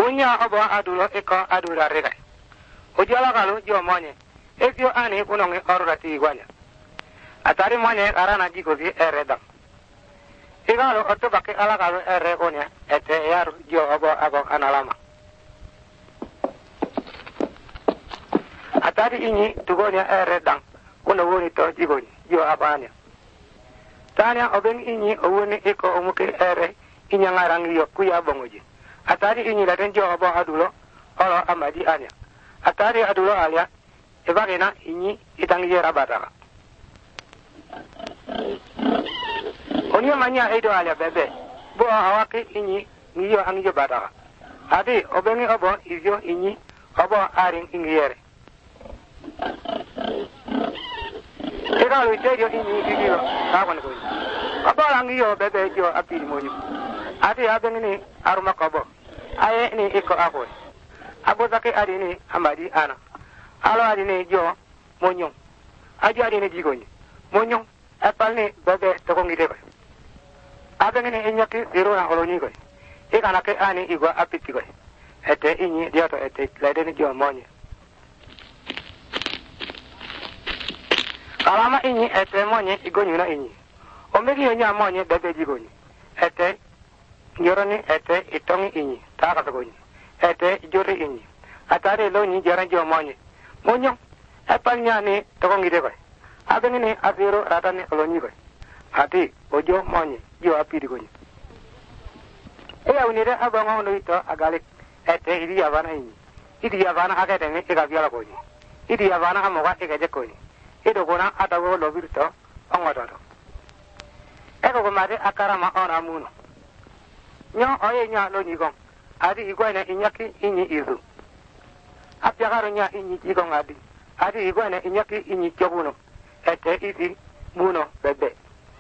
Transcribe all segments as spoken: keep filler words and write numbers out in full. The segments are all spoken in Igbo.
Unya obo adulo eko adula rega. Ujala kalu jo monye. Efio ani kunongi orurati igwanya. Atari monye karana jikozi eredam. Igalo otobake ala kalu ere konya ete yar jo obo abo analama. Atari inyi tugonya eredam. Kuna woni to jigoni jo abanya. Tanya obeng inyi owoni eko omuke ere inyangarang yo kuya bongoji. Atari inyi laten jo obo adulo olo amadi anya. Atari adulo alia ebagena inyi itangi rabataka. Onyo manya edo alia bebe bo awaki inyi ngiyo angiyo bataka. Adi obengi obo izyo inyi obo aring ingiyere. Eka lu sejo inyi igiyo kakon ko. Obo angiyo bebe jo apiri monyo. Adi abengi ni aruma kobo. Aye ni iko akoi. Abo zake adi ni amadi ana. Alo adi ni jo monyo. Ajo adi ni jigonyi. Monyo epal ni bebe tokongi deko. Abengi ni inyaki zero na olonyi ko. Ika nake ani igwa apiti ko. Ete inyi dioto ete lede ni jo monyo. Kalama inyi ete monye igonyi na inyi. Omegi yonya monye bebe jigonyi. Ete yoroni ete itongi inyi. Taka togonyi. Ete jori inyi. Atare lo ni jaran jo monye. Monyo epal nyani tokongi deko. Abengi ni azero ratani olonyi ko. Ati ojo monye jo apiri gonyi. Eya unire abanga ono ito agalik ete idi yavana inyi. Idi yavana akademi ika biala gonyi. Idi yavana amoga ika jekonyi. Ido kuna atago lobirto ongototo. Eko kumade akarama ona muno. Nyo oye nya lo nyigong. Adi igwene inyaki inyi izu. Apyagaro nya inyi jigong adi. Adi igwene inyaki inyi chobuno. Ete isi muno bebe.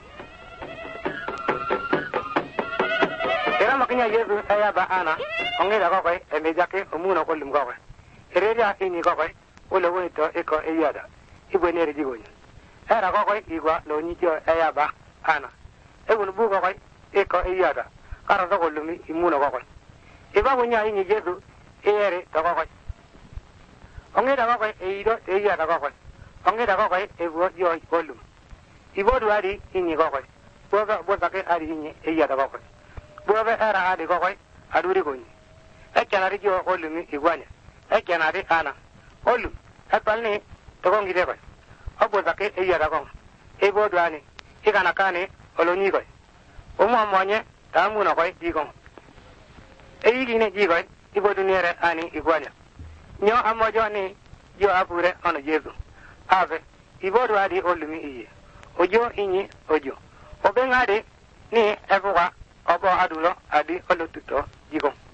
Era makinya Yesu aya ba ana. Ongeda kokoi emejake umuno kolim kokoi. Ereja inyi kokoi. Ule wito eko eyada. Igwe neri jigonyi. Era kokoi igwa lo nyicho aya ba ana. Egun bu kokoi eko eyada. Kara to kolumi imuno kokoi. Iba bunya inyi Yesu eyere to kokoi. Ongeda kokoi eido eyada kokoi. Ongeda kokoi ebuo yo kolum. Ibodu adi inyi kokoi. Boga bozake adi inyi eyada kokoi. Boga era adi kokoi aduri gonyi. Ekenari jo kolumi igwanya. Ekenari ana. Kolum. Epalni tokongi dekoi. Obo zake eyada kong. Ebo duani. Ikana kane olonyi koi. Umu monye tamu na koi jigong. Eyi ne jigoi. Ibo duniere ani igwanya. Nyo amojo ni jo apure ono Yesu. Ave. Ibo duadi olumi iye. Ojo inyi ojo. Obengade ni ebuwa obo adulo adi olotuto jigong.